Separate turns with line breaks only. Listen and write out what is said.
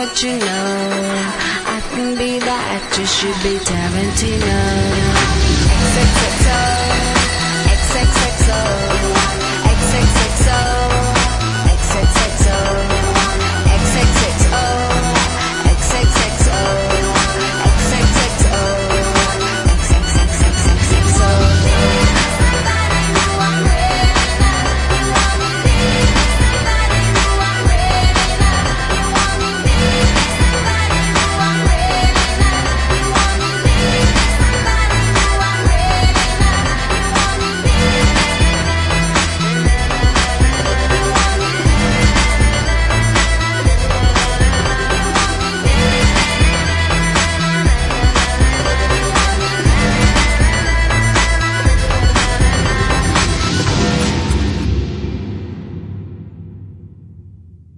what you know. I can be the actress, you be Tarantino. XOXO.